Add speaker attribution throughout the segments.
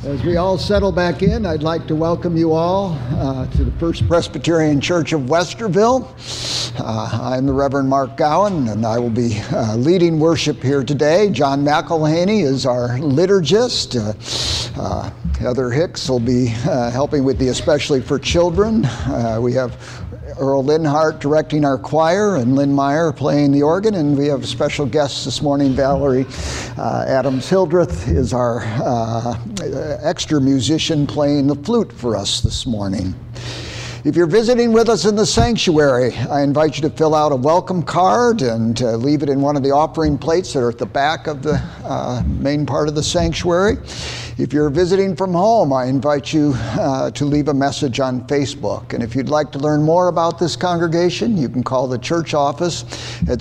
Speaker 1: As we all settle back in, I'd like to welcome you all to the First Presbyterian Church of Westerville. I'm the Reverend Mark Gowan, and I will be leading worship here today. John McElhaney is our liturgist. Heather Hicks will be helping with the Especially for Children. We have Earl Linhart directing our choir and Lynn Meyer playing the organ, and we have special guests this morning. Valerie Adams-Hildreth is our extra musician playing the flute for us this morning. If you're visiting with us in the sanctuary, I invite you to fill out a welcome card and leave it in one of the offering plates that are at the back of the main part of the sanctuary. If you're visiting from home, I invite you to leave a message on Facebook. And if you'd like to learn more about this congregation, you can call the church office at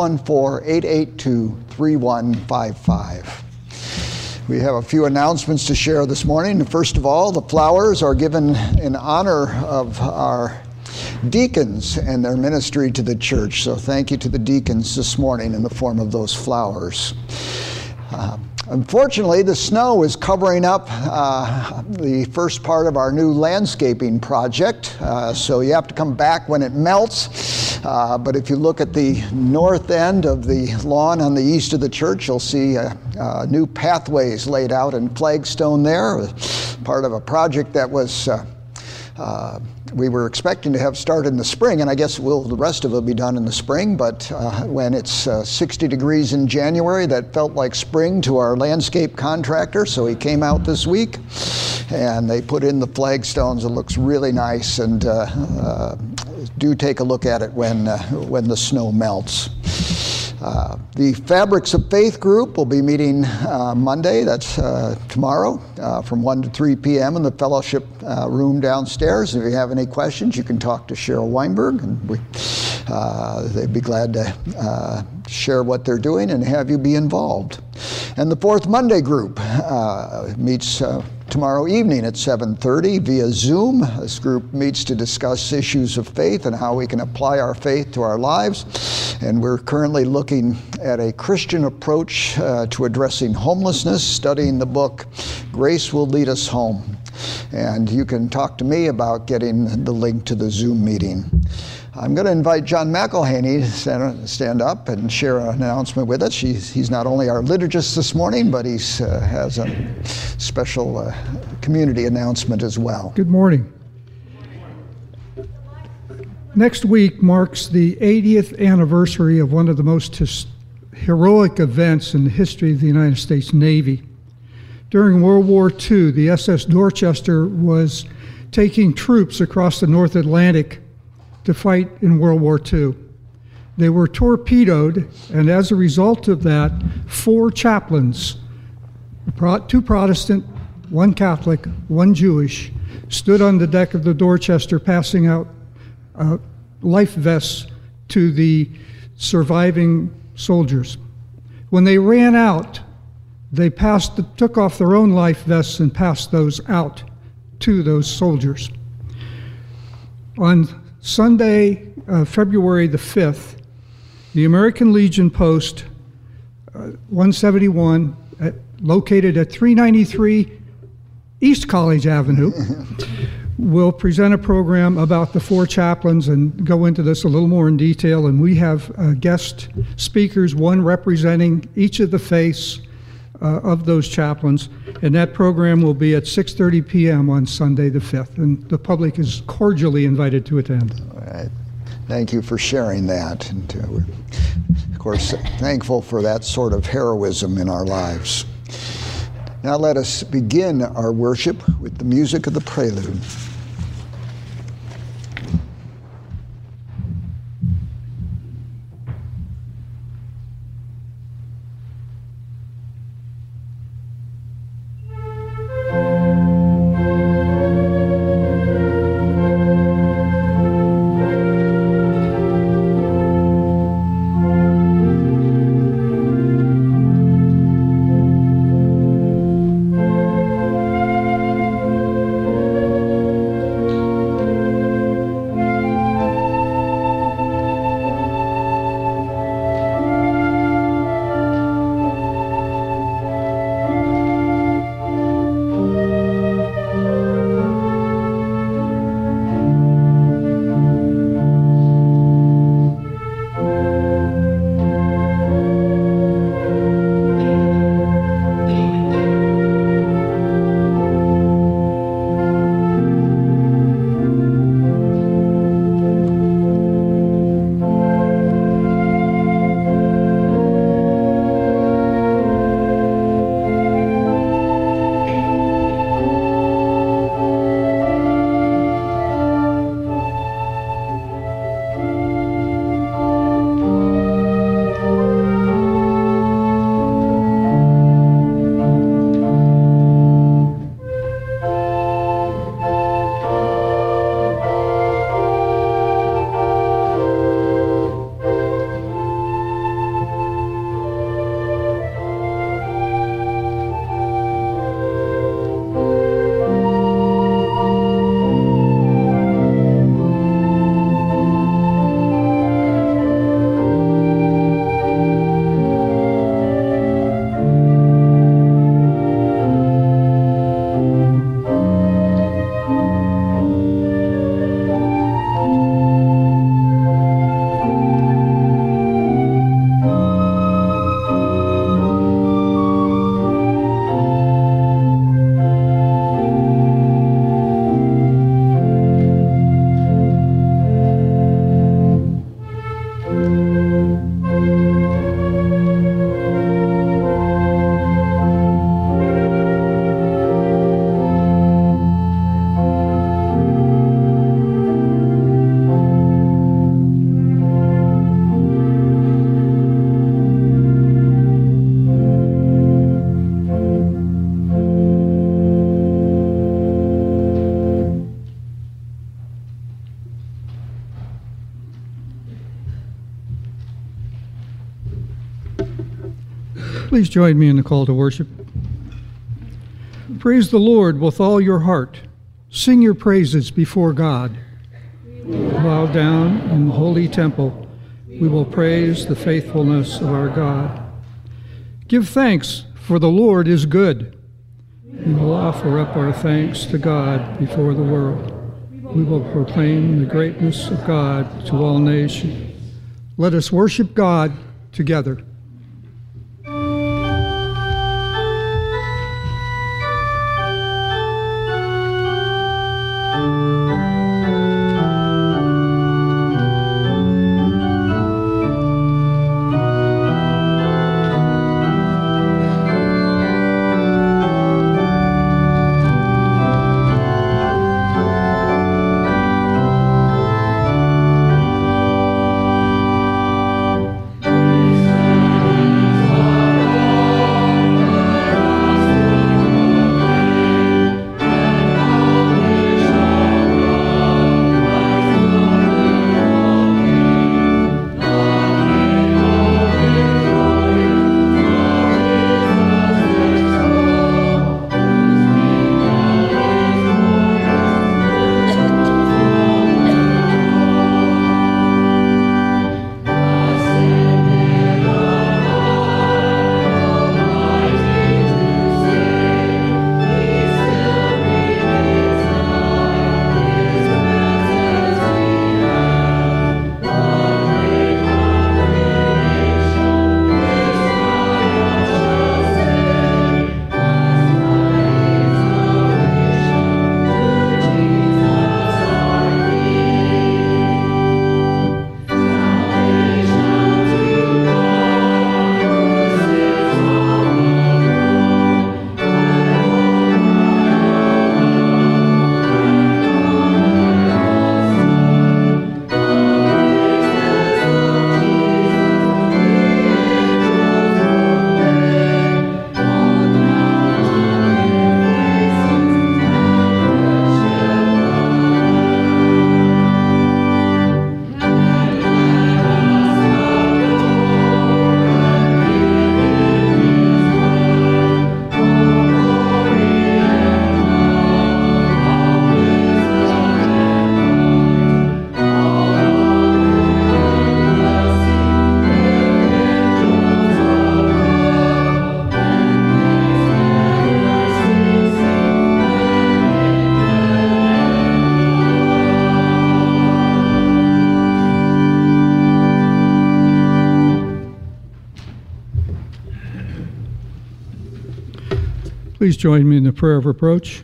Speaker 1: 614-882-3155. We have a few announcements to share this morning. First of all, the flowers are given in honor of our deacons and their ministry to the church. So thank you to the deacons this morning in the form of those flowers. Unfortunately, the snow is covering up the first part of our new landscaping project, so you have to come back when it melts. But if you look at the north end of the lawn on the east of the church, you'll see new pathways laid out in flagstone there, part of a project that was we were expecting to have started in the spring, and I guess the rest of it will be done in the spring, but when it's 60 degrees in January, that felt like spring to our landscape contractor, so he came out this week, and they put in the flagstones. It looks really nice, and do take a look at it when the snow melts. The Fabrics of Faith group will be meeting Monday, that's tomorrow, from 1 to 3 p.m. in the fellowship room downstairs. If you have any questions, you can talk to Cheryl Weinberg, and they'd be glad to share what they're doing and have you be involved. And the Fourth Monday group meets tomorrow evening at 7:30 via Zoom. This group meets to discuss issues of faith and how we can apply our faith to our lives. And we're currently looking at a Christian approach to addressing homelessness, studying the book, Grace Will Lead Us Home. And you can talk to me about getting the link to the Zoom meeting. I'm going to invite John McElhaney to stand up and share an announcement with us. He's not only our liturgist this morning, but he has a special community announcement as well.
Speaker 2: Good morning. Next week marks the 80th anniversary of one of the most heroic events in the history of the United States Navy. During World War II, the SS Dorchester was taking troops across the North Atlantic to fight in World War II. They were torpedoed, and as a result of that, 4 chaplains, 2 Protestant, 1 Catholic, 1 Jewish, stood on the deck of the Dorchester passing out life vests to the surviving soldiers. When they ran out, they took off their own life vests and passed those out to those soldiers. On Sunday, February the 5th, the American Legion Post 171, located at 393 East College Avenue, will present a program about the 4 chaplains and go into this a little more in detail. And we have guest speakers, one representing each of the faiths of those chaplains. And that program will be at 6:30 p.m. on Sunday the 5th. And the public is cordially invited to attend.
Speaker 1: All right. Thank you for sharing that. And we're, of course, thankful for that sort of heroism in our lives. Now let us begin our worship with the music of the prelude.
Speaker 2: Please join me in the call to worship. Praise the Lord with all your heart. Sing your praises before God. Bow down in the holy temple. We will praise the faithfulness of our God. Give thanks, for the Lord is good. We will offer up our thanks to God before the world. We will proclaim the greatness of God to all nations. Let us worship God together. Please join me in the prayer of approach.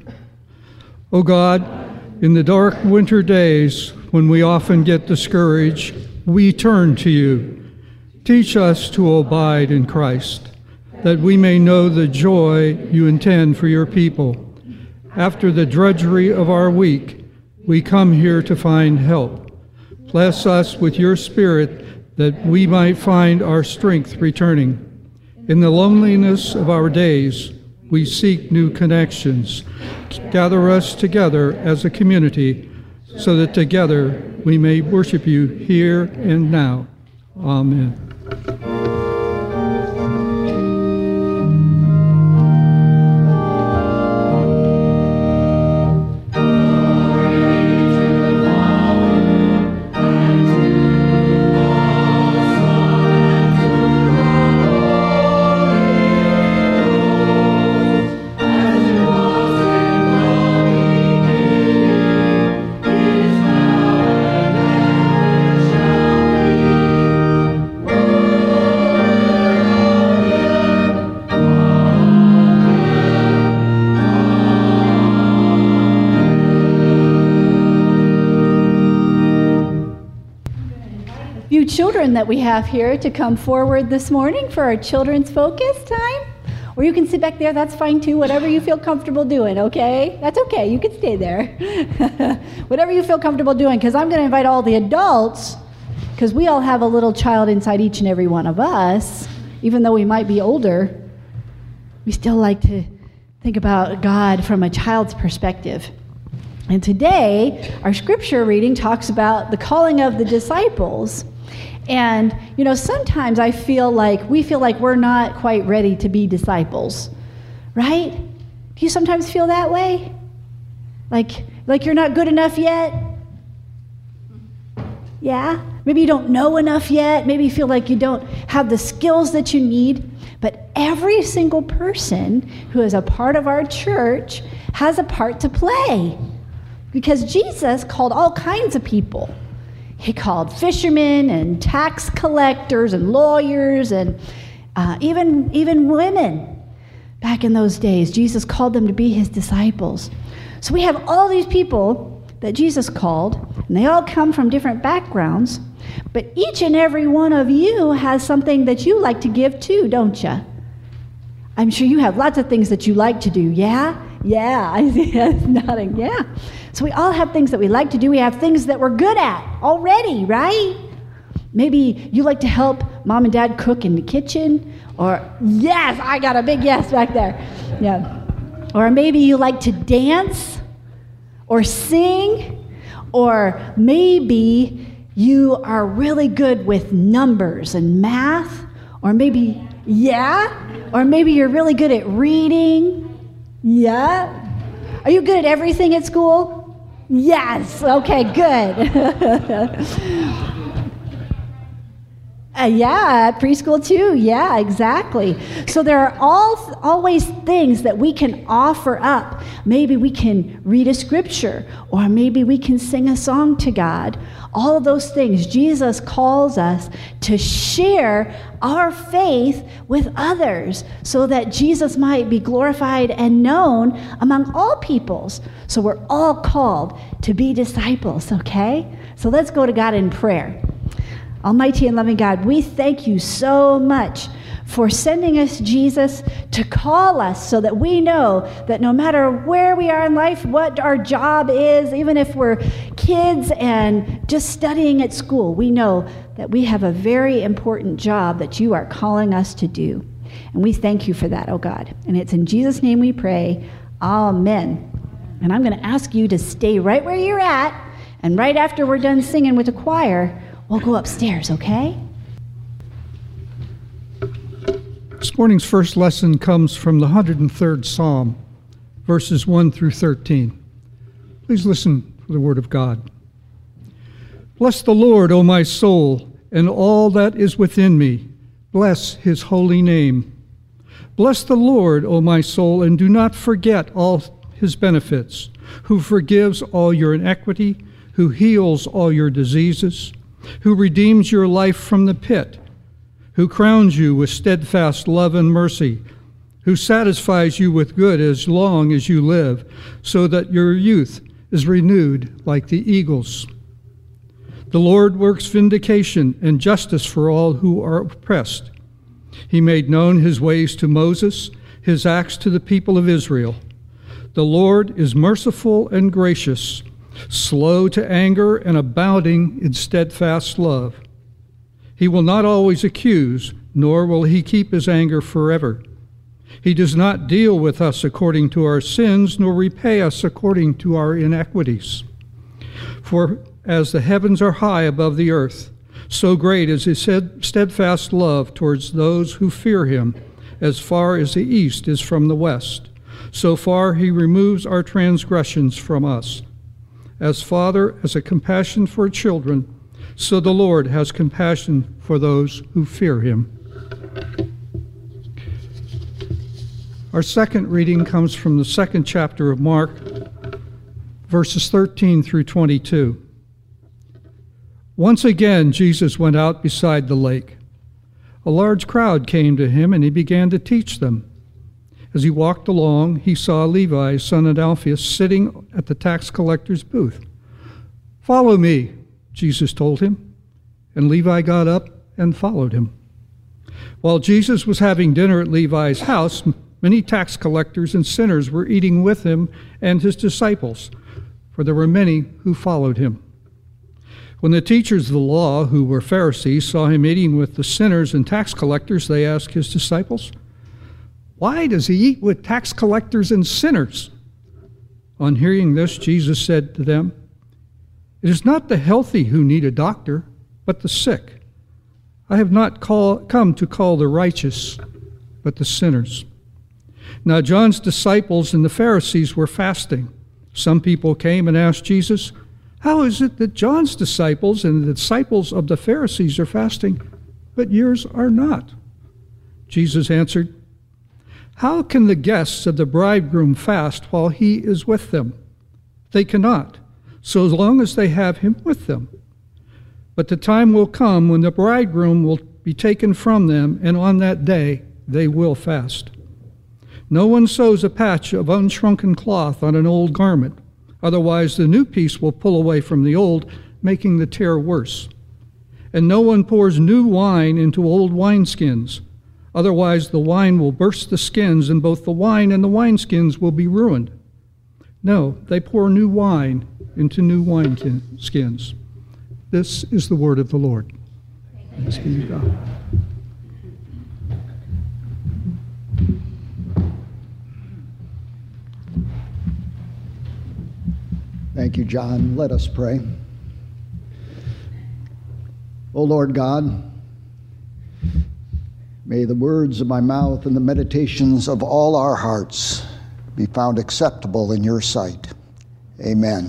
Speaker 2: O God, in the dark winter days when we often get discouraged, we turn to you. Teach us to abide in Christ, that we may know the joy you intend for your people. After the drudgery of our week, we come here to find help. Bless us with your Spirit that we might find our strength returning. In the loneliness of our days, we seek new connections. Gather us together as a community so that together we may worship you here and now. Amen.
Speaker 3: Children that we have here to come forward this morning for our children's focus time. Or you can sit back there, that's fine too, whatever you feel comfortable doing, okay? That's okay, you can stay there. Whatever you feel comfortable doing, because I'm going to invite all the adults, because we all have a little child inside each and every one of us. Even though we might be older, we still like to think about God from a child's perspective. And today, our scripture reading talks about the calling of the disciples. And, sometimes we feel like we're not quite ready to be disciples, right? Do you sometimes feel that way? Like you're not good enough yet? Yeah? Maybe you don't know enough yet. Maybe you feel like you don't have the skills that you need. But every single person who is a part of our church has a part to play. Because Jesus called all kinds of people. He called fishermen and tax collectors and lawyers and even women. Back in those days, Jesus called them to be his disciples. So we have all these people that Jesus called, and they all come from different backgrounds, but each and every one of you has something that you like to give too, don't you? I'm sure you have lots of things that you like to do, yeah? Yeah, I see us nodding, yeah. So we all have things that we like to do. We have things that we're good at already, right? Maybe you like to help mom and dad cook in the kitchen, or yes, I got a big yes back there. Yeah. Or maybe you like to dance or sing, or maybe you are really good with numbers and math, or maybe, or maybe you're really good at reading. Yeah. Are you good at everything at school? Yes. Okay, good. Yeah, at preschool too. Yeah, exactly. So there are always things that we can offer up. Maybe we can read a scripture, or maybe we can sing a song to God. All of those things, Jesus calls us to share our faith with others so that Jesus might be glorified and known among all peoples. So we're all called to be disciples, okay? So let's go to God in prayer. Almighty and loving God, we thank you so much for sending us Jesus to call us so that we know that no matter where we are in life, what our job is, even if we're kids and just studying at school, we know that we have a very important job that you are calling us to do. And we thank you for that, oh God. And it's in Jesus' name we pray. Amen. And I'm going to ask you to stay right where you're at, and right after we're done singing with the choir, we'll go upstairs, okay?
Speaker 2: This morning's first lesson comes from the 103rd Psalm, verses 1 through 13. Please listen for the word of God. Bless the Lord, O my soul, and all that is within me. Bless his holy name. Bless the Lord, O my soul, and do not forget all his benefits, who forgives all your iniquity, who heals all your diseases, who redeems your life from the pit, who crowns you with steadfast love and mercy, who satisfies you with good as long as you live, so that your youth is renewed like the eagles. The Lord works vindication and justice for all who are oppressed. He made known his ways to Moses, his acts to the people of Israel. The Lord is merciful and gracious, slow to anger and abounding in steadfast love. He will not always accuse, nor will he keep his anger forever. He does not deal with us according to our sins, nor repay us according to our iniquities. For as the heavens are high above the earth, so great is his steadfast love towards those who fear him. As far as the east is from the west, so far he removes our transgressions from us. As Father has a compassion for children, so the Lord has compassion for those who fear him. Our second reading comes from the second chapter of Mark, verses 13 through 22. Once again, Jesus went out beside the lake. A large crowd came to him, and he began to teach them. As he walked along, he saw Levi, son of Alphaeus, sitting at the tax collector's booth. "Follow me," Jesus told him, and Levi got up and followed him. While Jesus was having dinner at Levi's house, many tax collectors and sinners were eating with him and his disciples, for there were many who followed him. When the teachers of the law, who were Pharisees, saw him eating with the sinners and tax collectors, they asked his disciples, "Why does he eat with tax collectors and sinners?" On hearing this, Jesus said to them, "It is not the healthy who need a doctor, but the sick. I have not come to call the righteous, but the sinners." Now John's disciples and the Pharisees were fasting. Some people came and asked Jesus, "How is it that John's disciples and the disciples of the Pharisees are fasting, but yours are not?" Jesus answered, "How can the guests of the bridegroom fast while he is with them? They cannot, so long as they have him with them. But the time will come when the bridegroom will be taken from them, and on that day they will fast. No one sews a patch of unshrunken cloth on an old garment, otherwise the new piece will pull away from the old, making the tear worse. And no one pours new wine into old wineskins, otherwise the wine will burst the skins, and both the wine and the wineskins will be ruined. No, they pour new wine into new wineskins." This is the word of the Lord. Thanks be to God.
Speaker 1: Thank you, John. Let us pray. O Lord God, may the words of my mouth and the meditations of all our hearts be found acceptable in your sight. Amen.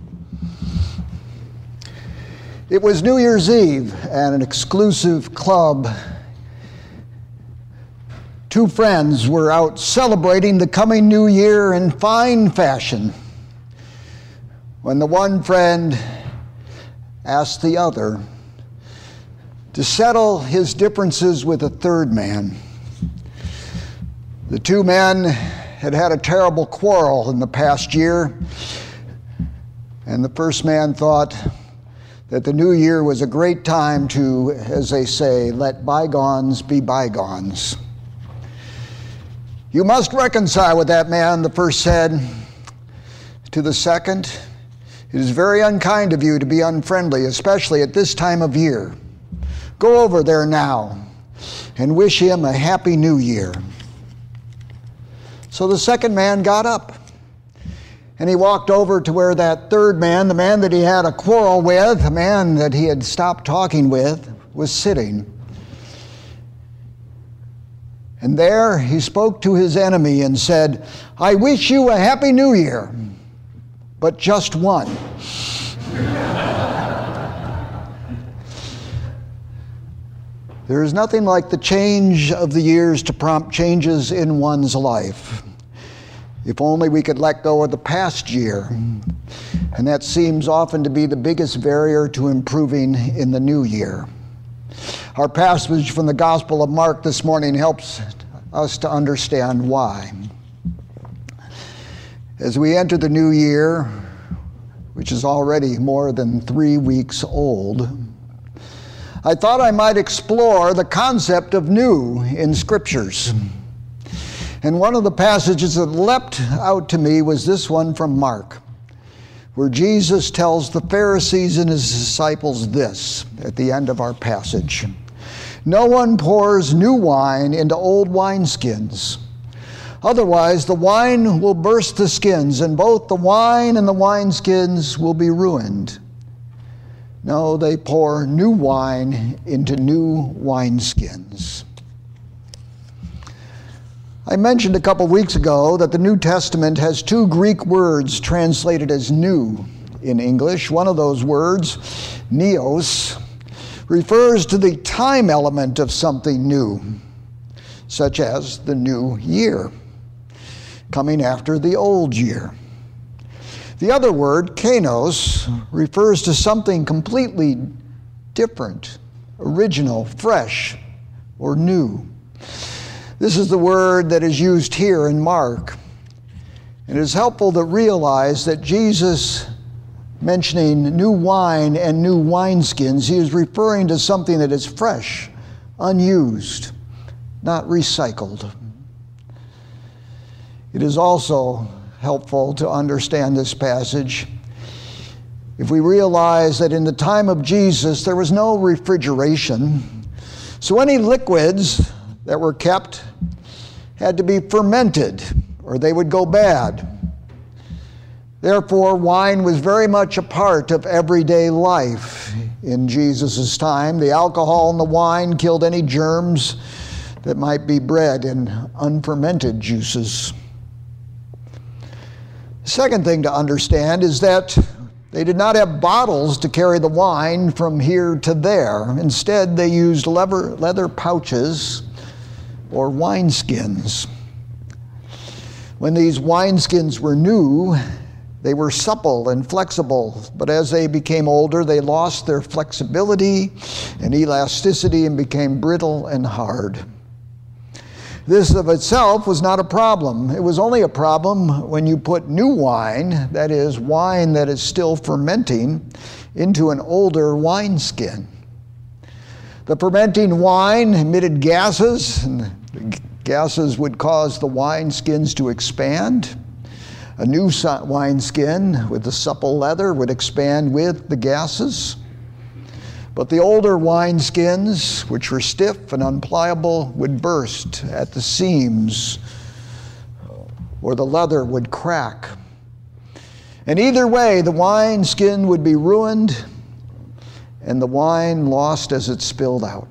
Speaker 1: It was New Year's Eve at an exclusive club. Two friends were out celebrating the coming new year in fine fashion, when the one friend asked the other to settle his differences with a third man. The two men had had a terrible quarrel in the past year, and the first man thought that the new year was a great time to, as they say, let bygones be bygones. "You must reconcile with that man," the first said to the second. "It is very unkind of you to be unfriendly, especially at this time of year. Go over there now and wish him a happy new year." So the second man got up, and he walked over to where that third man, the man that he had a quarrel with, the man that he had stopped talking with, was sitting. And there he spoke to his enemy and said, "I wish you a happy new year, but just one." There is nothing like the change of the years to prompt changes in one's life. If only we could let go of the past year. And that seems often to be the biggest barrier to improving in the new year. Our passage from the Gospel of Mark this morning helps us to understand why. As we enter the new year, which is already more than 3 weeks old, I thought I might explore the concept of new in Scriptures. And one of the passages that leapt out to me was this one from Mark, where Jesus tells the Pharisees and his disciples this at the end of our passage: "No one pours new wine into old wineskins. Otherwise, the wine will burst the skins, and both the wine and the wineskins will be ruined. No, they pour new wine into new wineskins." I mentioned a couple weeks ago that the New Testament has 2 Greek words translated as new in English. One of those words, neos, refers to the time element of something new, such as the new year, coming after the old year. The other word, kainos, refers to something completely different, original, fresh, or new. This is the word that is used here in Mark. It is helpful to realize that Jesus, mentioning new wine and new wineskins, he is referring to something that is fresh, unused, not recycled. It is also helpful to understand this passage if we realize that in the time of Jesus there was no refrigeration, so any liquids that were kept had to be fermented or they would go bad. Therefore, wine was very much a part of everyday life in Jesus' time. The alcohol in the wine killed any germs that might be bred in unfermented juices. The second thing to understand is that they did not have bottles to carry the wine from here to there. Instead, they used leather pouches or wineskins. When these wineskins were new, they were supple and flexible, but as they became older, they lost their flexibility and elasticity and became brittle and hard. This of itself was not a problem. It was only a problem when you put new wine, that is, wine that is still fermenting, into an older wineskin. The fermenting wine emitted gases, and the gases would cause the wineskins to expand. A new wineskin with the supple leather would expand with the gases. But the older wineskins, which were stiff and unpliable, would burst at the seams, or the leather would crack. And either way, the wineskin would be ruined and the wine lost as it spilled out.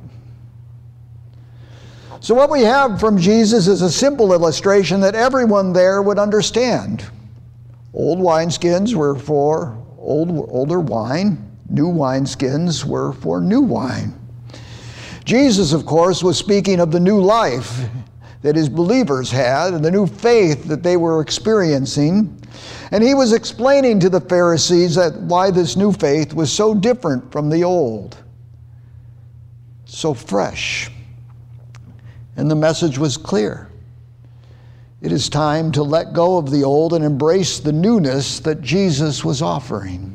Speaker 1: So what we have from Jesus is a simple illustration that everyone there would understand. Old wineskins were for older wine. New wineskins were for new wine. Jesus, of course, was speaking of the new life that his believers had and the new faith that they were experiencing. And he was explaining to the Pharisees that why this new faith was so different from the old, so fresh. And the message was clear. It is time to let go of the old and embrace the newness that Jesus was offering,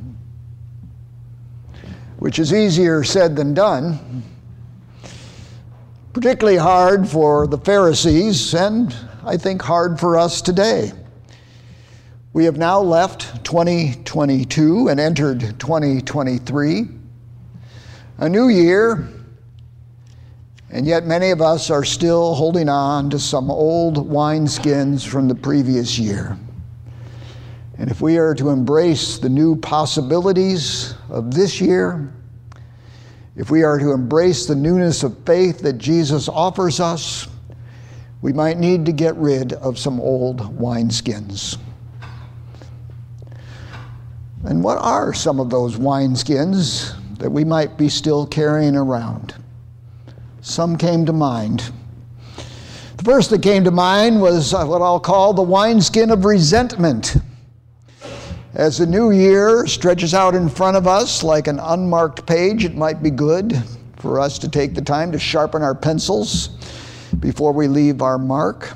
Speaker 1: which is easier said than done, particularly hard for the Pharisees, and I think hard for us today. We have now left 2022 and entered 2023, a new year, and yet many of us are still holding on to some old wineskins from the previous year. And if we are to embrace the new possibilities of this year, if we are to embrace the newness of faith that Jesus offers us, we might need to get rid of some old wineskins. And what are some of those wineskins that we might be still carrying around? Some came to mind. The first that came to mind was what I'll call the wineskin of resentment. As the new year stretches out in front of us like an unmarked page, it might be good for us to take the time to sharpen our pencils before we leave our mark.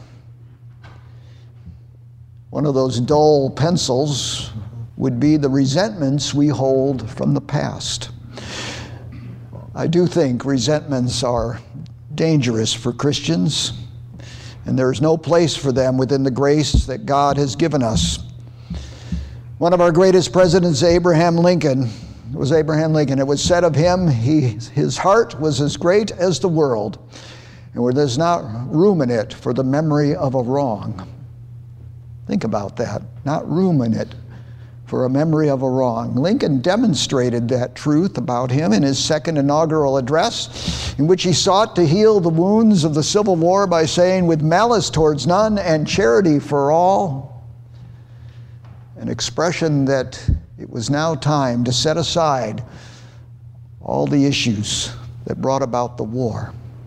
Speaker 1: One of those dull pencils would be the resentments we hold from the past. I do think resentments are dangerous for Christians, and there is no place for them within the grace that God has given us. One of our greatest presidents, Abraham Lincoln. It was said of him, his heart was as great as the world, and where there's not room in it for the memory of a wrong. Think about that, not room in it for a memory of a wrong. Lincoln demonstrated that truth about him in his second inaugural address, in which he sought to heal the wounds of the Civil War by saying, "With malice towards none and charity for all," an expression that it was now time to set aside all the issues that brought about the war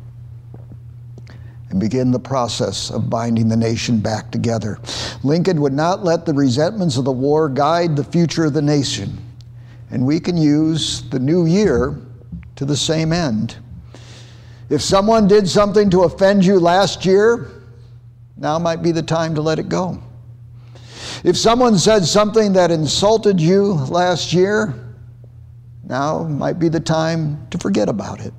Speaker 1: and begin the process of binding the nation back together. Lincoln would not let the resentments of the war guide the future of the nation, and we can use the new year to the same end. If someone did something to offend you last year, now might be the time to let it go. If someone said something that insulted you last year, now might be the time to forget about it.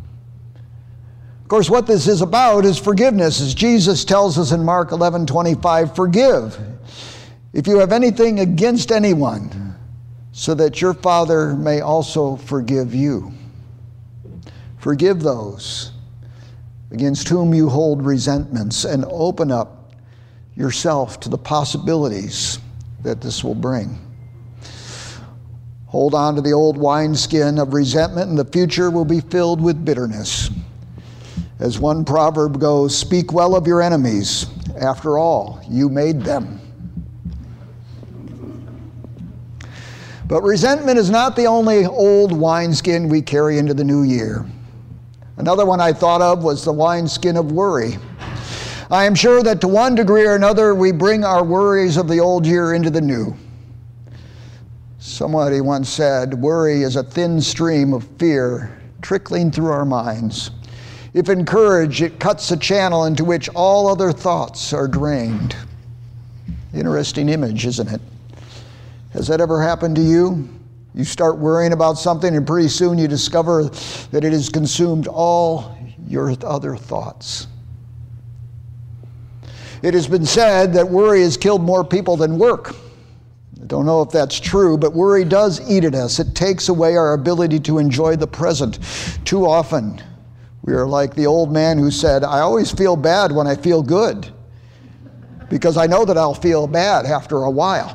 Speaker 1: Of course, what this is about is forgiveness. As Jesus tells us in Mark 11:25, forgive if you have anything against anyone, so that your Father may also forgive you. Forgive those against whom you hold resentments, and open up yourself to the possibilities that this will bring. Hold on to the old wineskin of resentment, and the future will be filled with bitterness. As one proverb goes, speak well of your enemies. After all, you made them. But resentment is not the only old wineskin we carry into the new year. Another one I thought of was the wineskin of worry. I am sure that to one degree or another, we bring our worries of the old year into the new. Somebody once said, worry is a thin stream of fear trickling through our minds. If encouraged, it cuts a channel into which all other thoughts are drained. Interesting image, isn't it? Has that ever happened to you? You start worrying about something and pretty soon you discover that it has consumed all your other thoughts. It has been said that worry has killed more people than work. I don't know if that's true, but worry does eat at us. It takes away our ability to enjoy the present. Too often, we are like the old man who said, I always feel bad when I feel good, because I know that I'll feel bad after a while.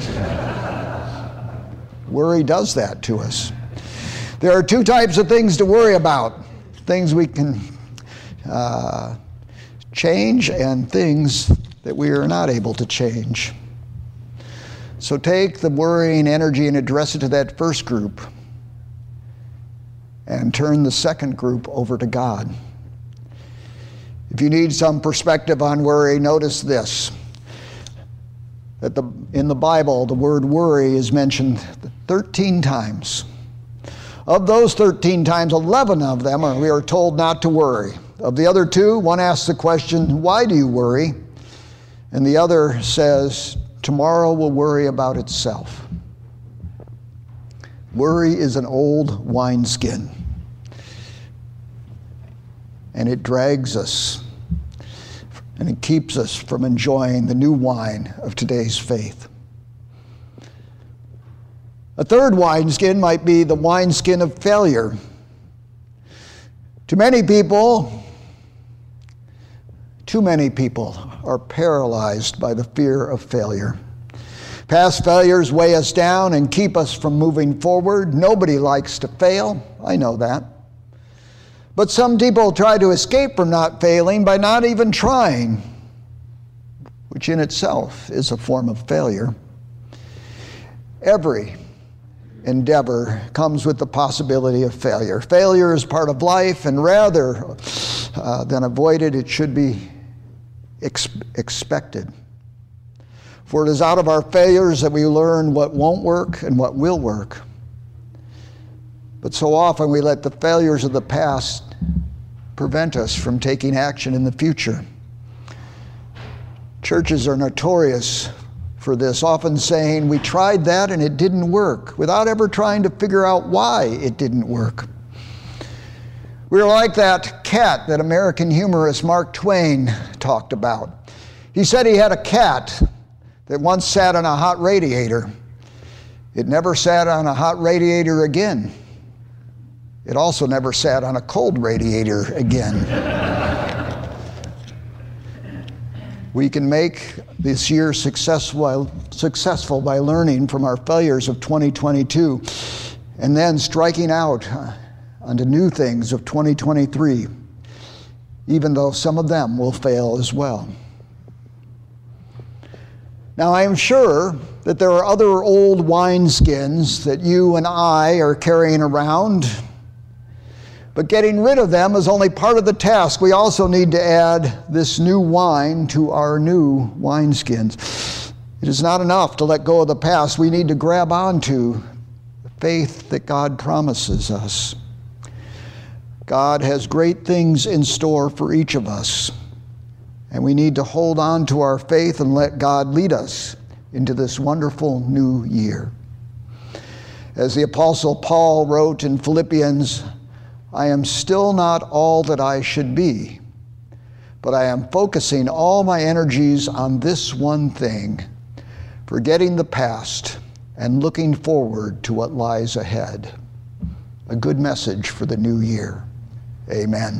Speaker 1: Worry does that to us. There are two types of things to worry about. Things we can change and things that we are not able to change. So take the worrying energy and address it to that first group, and turn the second group over to God. If you need some perspective on worry, notice this. That in the Bible, the word worry is mentioned 13 times. Of those 13 times, 11 of them we are told not to worry. Of the other two, one asks the question, why do you worry? And the other says, tomorrow will worry about itself. Worry is an old wineskin, and it drags us, and it keeps us from enjoying the new wine of today's faith. A third wineskin might be the wineskin of failure. Too many people are paralyzed by the fear of failure. Past failures weigh us down and keep us from moving forward. Nobody likes to fail. I know that. But some people try to escape from not failing by not even trying, which in itself is a form of failure. Every endeavor comes with the possibility of failure. Failure is part of life, and rather than avoided, it should be expected. For it is out of our failures that we learn what won't work and what will work. But so often we let the failures of the past prevent us from taking action in the future. Churches are notorious for this, often saying, we tried that and it didn't work, without ever trying to figure out why it didn't work. We're like that cat that American humorist Mark Twain talked about. He said he had a cat that once sat on a hot radiator. It never sat on a hot radiator again. It also never sat on a cold radiator again. We can make this year successful by learning from our failures of 2022 and then striking out onto new things of 2023, even though some of them will fail as well. Now, I am sure that there are other old wineskins that you and I are carrying around, but getting rid of them is only part of the task. We also need to add this new wine to our new wineskins. It is not enough to let go of the past. We need to grab onto the faith that God promises us. God has great things in store for each of us, and we need to hold on to our faith and let God lead us into this wonderful new year. As the Apostle Paul wrote in Philippians, I am still not all that I should be, but I am focusing all my energies on this one thing, forgetting the past and looking forward to what lies ahead. A good message for the new year. Amen.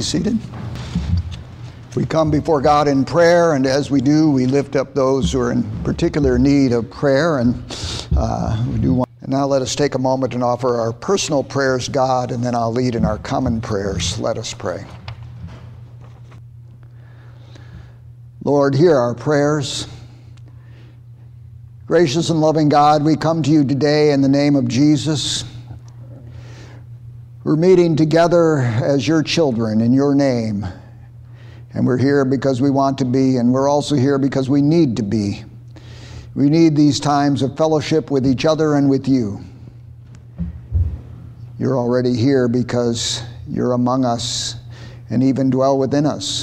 Speaker 1: seated. We come before God in prayer, and as we do, we lift up those who are in particular need of prayer. And now let us take a moment and offer our personal prayers to God, and then I'll lead in our common prayers. Let us pray. Lord, hear our prayers. Gracious and loving God, we come to you today in the name of Jesus. We're meeting together as your children in your name. And we're here because we want to be, and we're also here because we need to be. We need these times of fellowship with each other and with you. You're already here because you're among us and even dwell within us.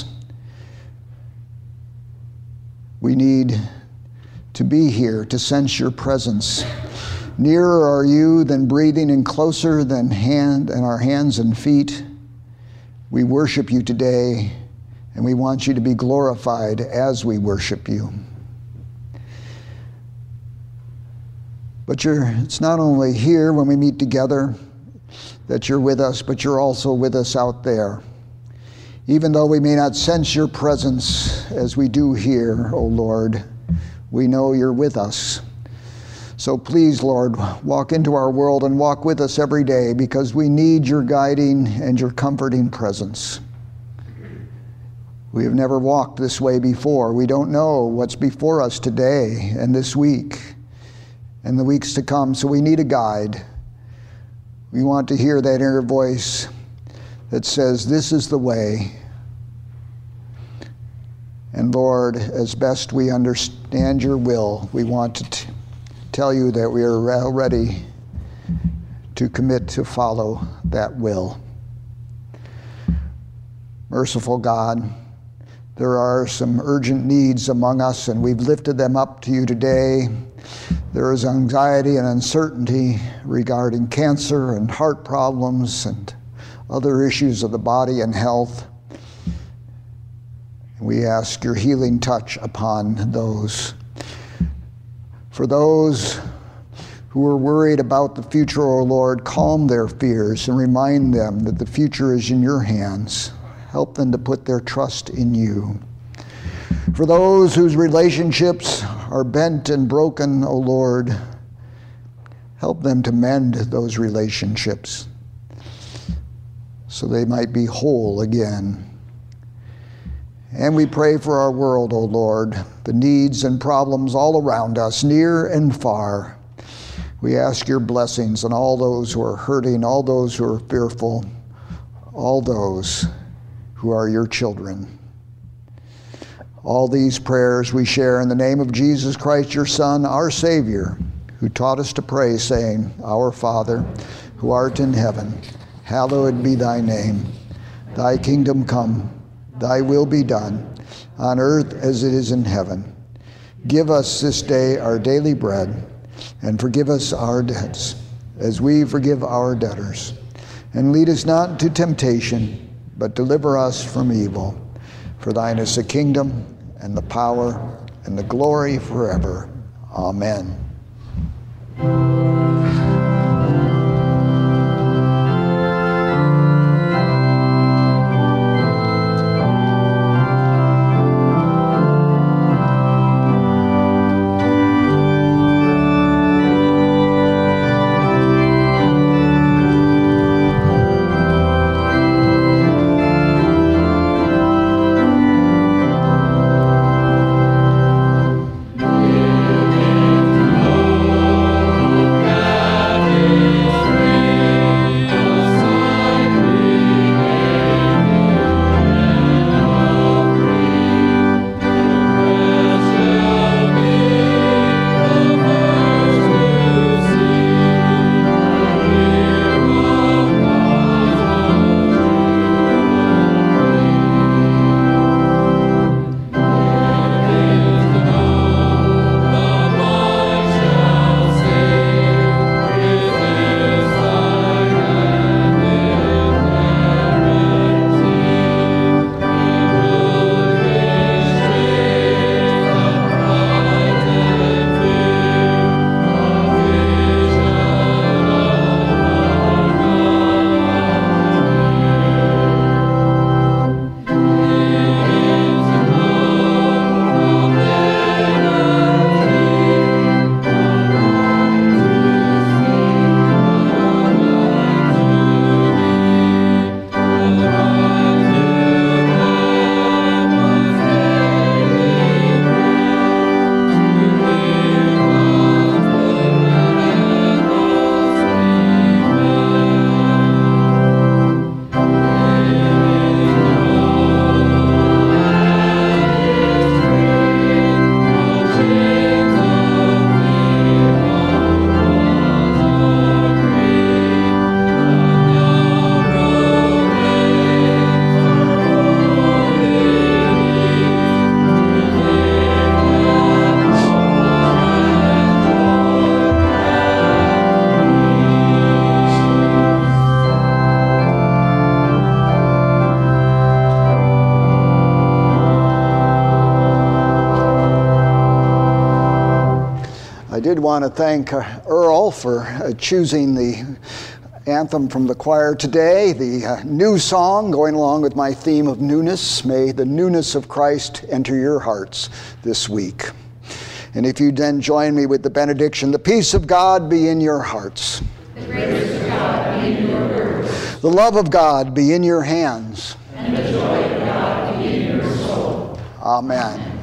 Speaker 1: We need to be here to sense your presence. Nearer are you than breathing, and closer than our hands and feet. We worship you today, and we want you to be glorified as we worship you. But it's not only here when we meet together that you're with us, but you're also with us out there. Even though we may not sense your presence as we do here, O Lord, we know you're with us. So please, Lord, walk into our world and walk with us every day, because we need your guiding and your comforting presence. We have never walked this way before. We don't know what's before us today and this week and the weeks to come, so we need a guide. We want to hear that inner voice that says, this is the way. And Lord, as best we understand your will, we want to tell you that we are ready to commit to follow that will. Merciful God, there are some urgent needs among us, and we've lifted them up to you today. There is anxiety and uncertainty regarding cancer and heart problems and other issues of the body and health. We ask your healing touch upon those. For those who are worried about the future, O Lord, calm their fears and remind them that the future is in your hands. Help them to put their trust in you. For those whose relationships are bent and broken, O Lord, help them to mend those relationships so they might be whole again. And we pray for our world, O Lord, the needs and problems all around us, near and far. We ask your blessings on all those who are hurting, all those who are fearful, all those who are your children. All these prayers we share in the name of Jesus Christ, your Son, our Savior, who taught us to pray, saying, Our Father, who art in heaven, hallowed be thy name. Thy kingdom come. Thy will be done, on earth as it is in heaven. Give us this day our daily bread, and forgive us our debts, as we forgive our debtors. And lead us not into temptation, but deliver us from evil. For thine is the kingdom, and the power, and the glory forever. Amen. did want to thank Earl for choosing the anthem from the choir today, the new song going along with my theme of newness. May the newness of Christ enter your hearts this week. And if you then join me with the benediction, the peace of God be in your hearts.
Speaker 4: The grace of God be in your words.
Speaker 1: The love of God be in your hands.
Speaker 4: And the joy of God be in your soul.
Speaker 1: Amen.